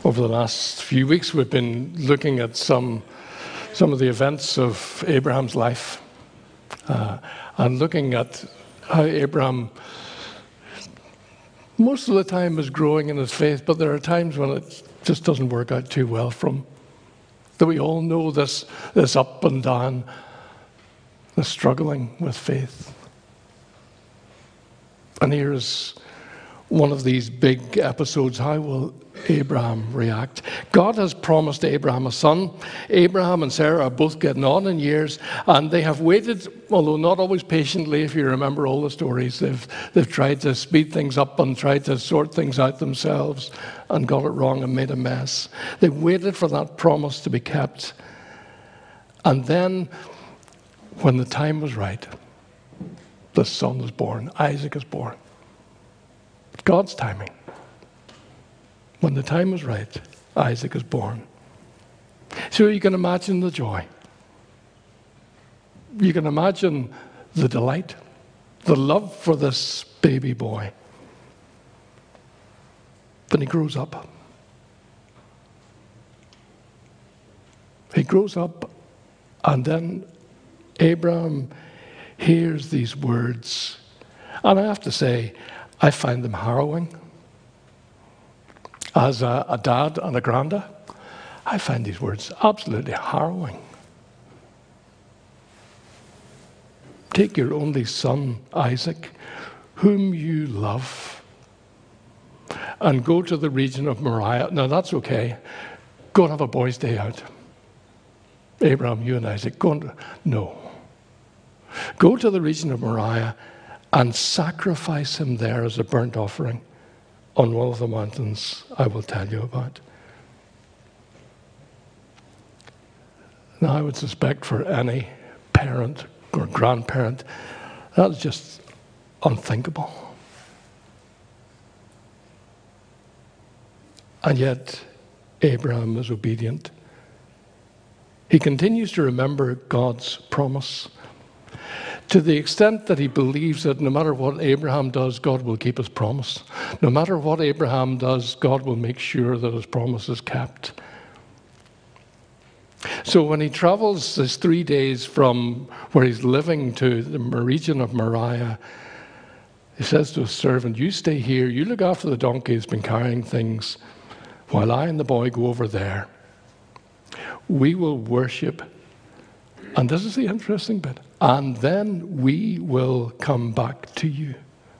Over the last few weeks, we've been looking at some of the events of Abraham's life and looking at how Abraham, most of the time, is growing in his faith, but there are times when it just doesn't work out too well for him. That we all know this up and down, the struggling with faith. And here's one of these big episodes. How will Abraham react? God has promised Abraham a son. Abraham and Sarah are both getting on in years, and they have waited, although not always patiently. If you remember all the stories, they've tried to speed things up and tried to sort things out themselves and got it wrong and made a mess. They waited for that promise to be kept. And then, when the time was right, the son was born. Isaac is born. God's timing. When the time is right, Isaac is born. So you can imagine the joy. You can imagine the delight, the love for this baby boy. Then he grows up. He grows up, and then Abraham hears these words. And I have to say, I find them harrowing. As a dad and a granda, I find these words absolutely harrowing. Take your only son, Isaac, whom you love, and go to the region of Moriah. Now, that's okay. Go and have a boys' day out. Abraham, you and Isaac, no. Go to the region of Moriah and sacrifice him there as a burnt offering on one of the mountains I will tell you about. Now, I would suspect for any parent or grandparent, that's just unthinkable. And yet, Abraham is obedient. He continues to remember God's promise, to the extent that he believes that no matter what Abraham does, God will keep his promise. No matter what Abraham does, God will make sure that his promise is kept. So when he travels this 3 days from where he's living to the region of Moriah, he says to his servant, you stay here, you look after the donkey who's been carrying things, while I and the boy go over there. We will worship. And this is the interesting bit. And then we will come back to you.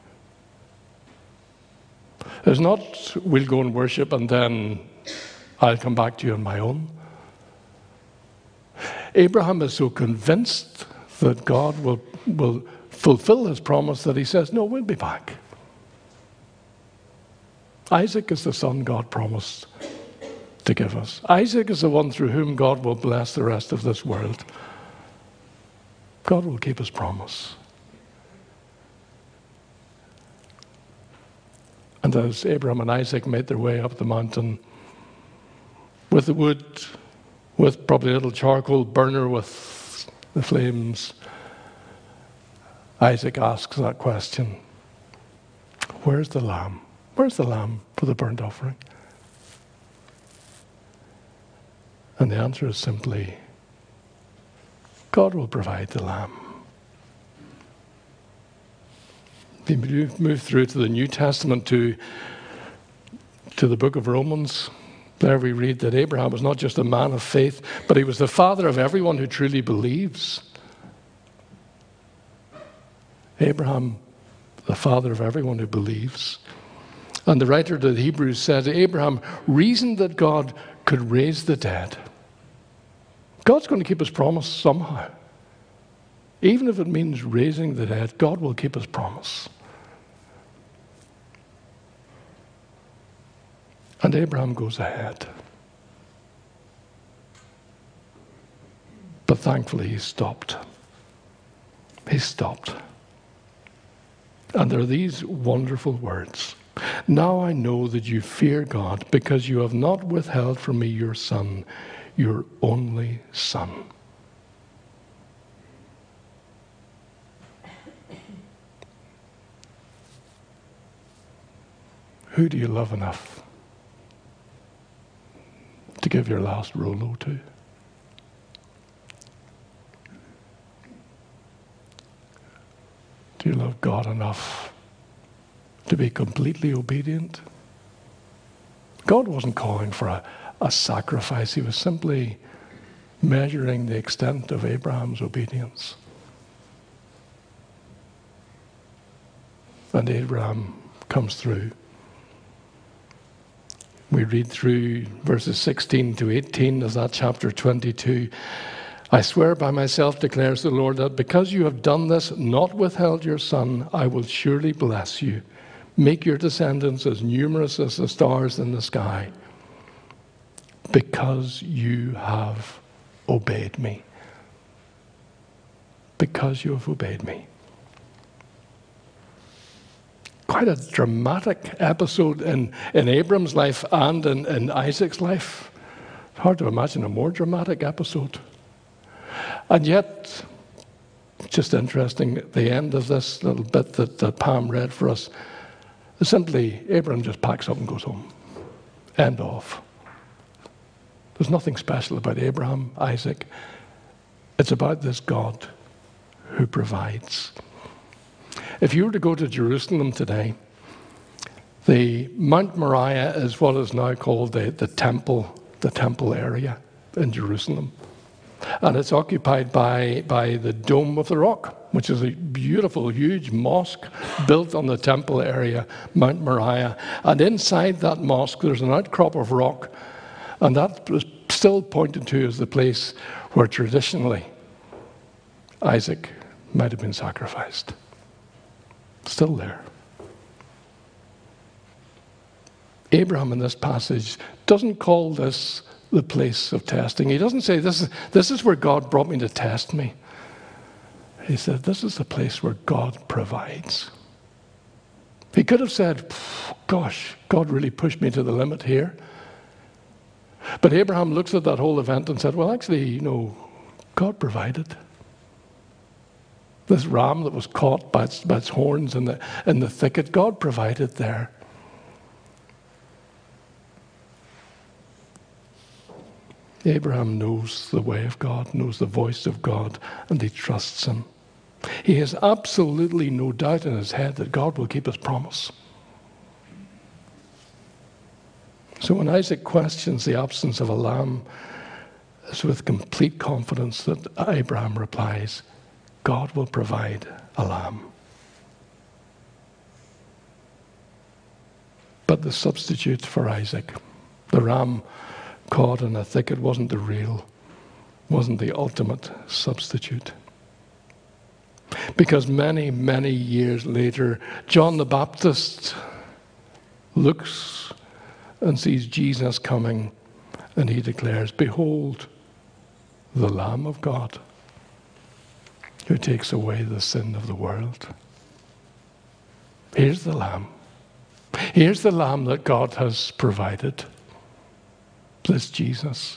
It's not, we'll go and worship and then I'll come back to you on my own. Abraham is so convinced that God will fulfill his promise that he says, no, we'll be back. Isaac is the son God promised to give us. Isaac is the one through whom God will bless the rest of this world. God will keep his promise. And as Abraham and Isaac made their way up the mountain with the wood, with probably a little charcoal burner with the flames, Isaac asks that question, where's the lamb? Where's the lamb for the burnt offering? And the answer is simply, God will provide the lamb. We move through to the New Testament to the book of Romans. There we read that Abraham was not just a man of faith, but he was the father of everyone who truly believes. Abraham, the father of everyone who believes. And the writer to the Hebrews said, Abraham reasoned that God could raise the dead. God's going to keep his promise somehow. Even if it means raising the dead, God will keep his promise. And Abraham goes ahead. But thankfully he stopped. He stopped. And there are these wonderful words. Now I know that you fear God because you have not withheld from me your son, your only son. Who do you love enough to give your last Rolo to? Do you love God enough to be completely obedient? God wasn't calling for a sacrifice. He was simply measuring the extent of Abraham's obedience. And Abraham comes through. We read through verses 16 to 18 of that chapter 22. I swear by myself, declares the Lord, that because you have done this, not withheld your son, I will surely bless you. Make your descendants as numerous as the stars in the sky, because you have obeyed me. Because you have obeyed me. Quite a dramatic episode in Abram's life and in Isaac's life. It's hard to imagine a more dramatic episode. And yet, just interesting, at the end of this little bit that Pam read for us, simply Abram just packs up and goes home. End of. There's nothing special about Abraham, Isaac. It's about this God who provides. If you were to go to Jerusalem today, the Mount Moriah is what is now called the temple area in Jerusalem. And it's occupied by the Dome of the Rock, which is a beautiful, huge mosque built on the temple area, Mount Moriah. And inside that mosque, there's an outcrop of rock, and that was still pointed to as the place where traditionally Isaac might have been sacrificed. Still there. Abraham in this passage doesn't call this the place of testing. He doesn't say, this is where God brought me to test me. He said, this is the place where God provides. He could have said, gosh, God really pushed me to the limit here. But Abraham looks at that whole event and said, well, actually, God provided. This ram that was caught by its horns in the thicket, God provided there. Abraham knows the way of God, knows the voice of God, and he trusts him. He has absolutely no doubt in his head that God will keep his promise. So when Isaac questions the absence of a lamb, it's with complete confidence that Abraham replies, God will provide a lamb. But the substitute for Isaac, the ram caught in a thicket, wasn't the ultimate substitute. Because many, many years later, John the Baptist looks and sees Jesus coming, and he declares, behold, the Lamb of God, who takes away the sin of the world. Here's the Lamb. Here's the Lamb that God has provided. This Jesus.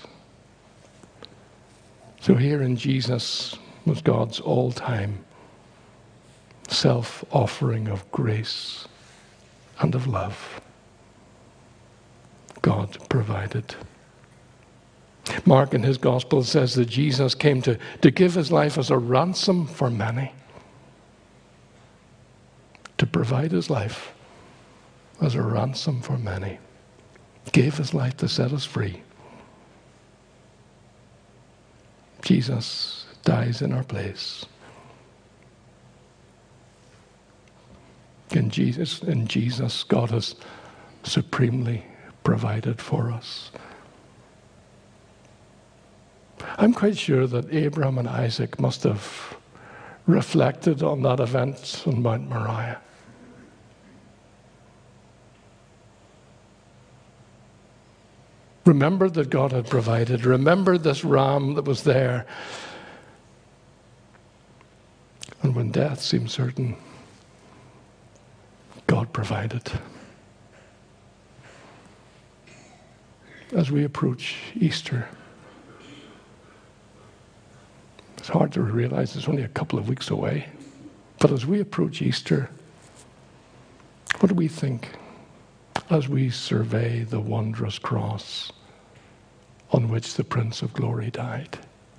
So here in Jesus was God's all-time self-offering of grace and of love. God provided. Mark in his gospel says that Jesus came to give his life as a ransom for many. To provide his life as a ransom for many. Gave his life to set us free. Jesus dies in our place. In Jesus, God has supremely provided for us. I'm quite sure that Abraham and Isaac must have reflected on that event on Mount Moriah. Remembered that God had provided. Remembered this ram that was there. And when death seemed certain, God provided. As we approach Easter, it's hard to realize it's only a couple of weeks away. But as we approach Easter, what do we think as we survey the wondrous cross on which the Prince of Glory died.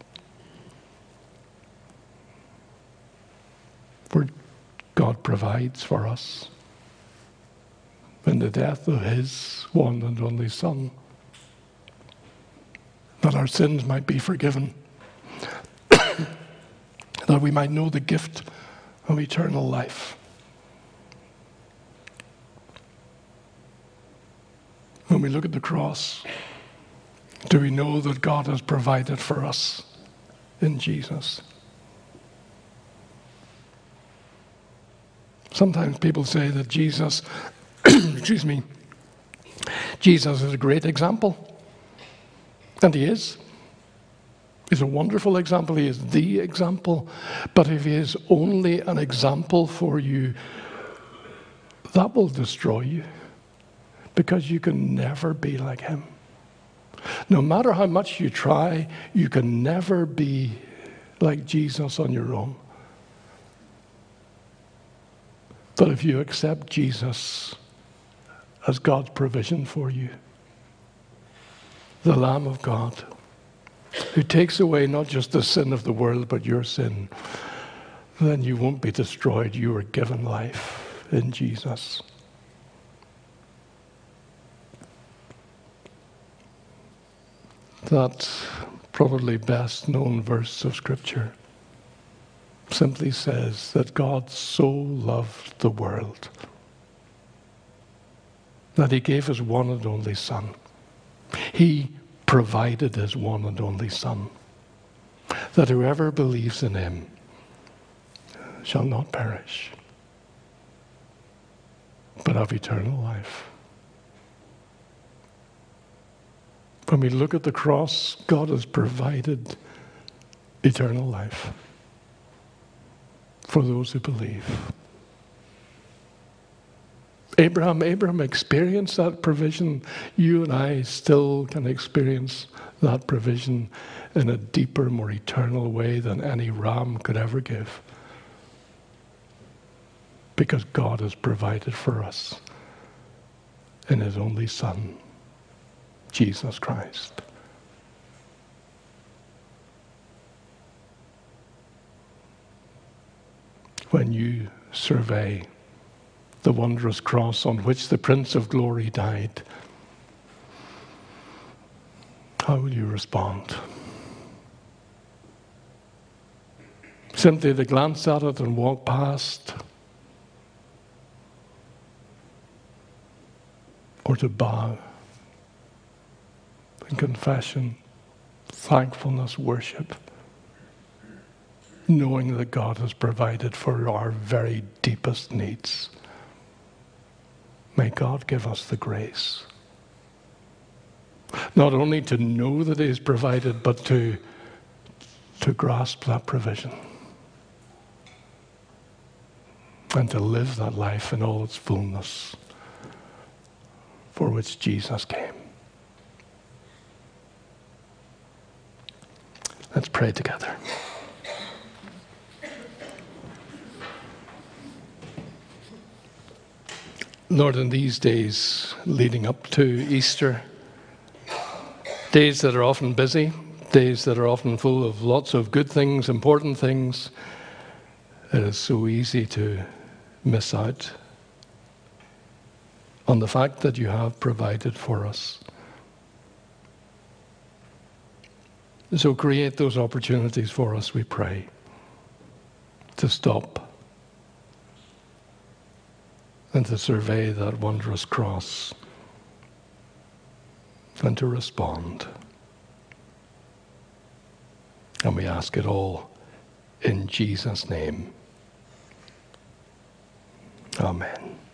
For God provides for us in the death of his one and only Son, that our sins might be forgiven, that we might know the gift of eternal life. When we look at the cross, do we know that God has provided for us in Jesus? Sometimes people say that Jesus, excuse me, Jesus is a great example. And he is. He's a wonderful example. He is the example. But if he is only an example for you, that will destroy you, because you can never be like him. No matter how much you try, you can never be like Jesus on your own. But if you accept Jesus as God's provision for you, the Lamb of God, who takes away not just the sin of the world, but your sin, then you won't be destroyed. You are given life in Jesus. That probably best known verse of Scripture simply says that God so loved the world that he gave his one and only Son. He provided his one and only Son, that whoever believes in him shall not perish, but have eternal life. When we look at the cross, God has provided eternal life for those who believe. Abraham experienced that provision. You and I still can experience that provision in a deeper, more eternal way than any ram could ever give, because God has provided for us in his only Son, Jesus Christ. When you survey the wondrous cross on which the Prince of Glory died, how will you respond? Simply to glance at it and walk past? Or to bow in confession, thankfulness, worship, knowing that God has provided for our very deepest needs? May God give us the grace not only to know that he has provided, but to grasp that provision and to live that life in all its fullness for which Jesus came. Let's pray together. Lord, in these days leading up to Easter, days that are often busy, days that are often full of lots of good things, important things, it is so easy to miss out on the fact that you have provided for us. So create those opportunities for us, we pray, to stop and to survey that wondrous cross and to respond. And we ask it all in Jesus' name. Amen.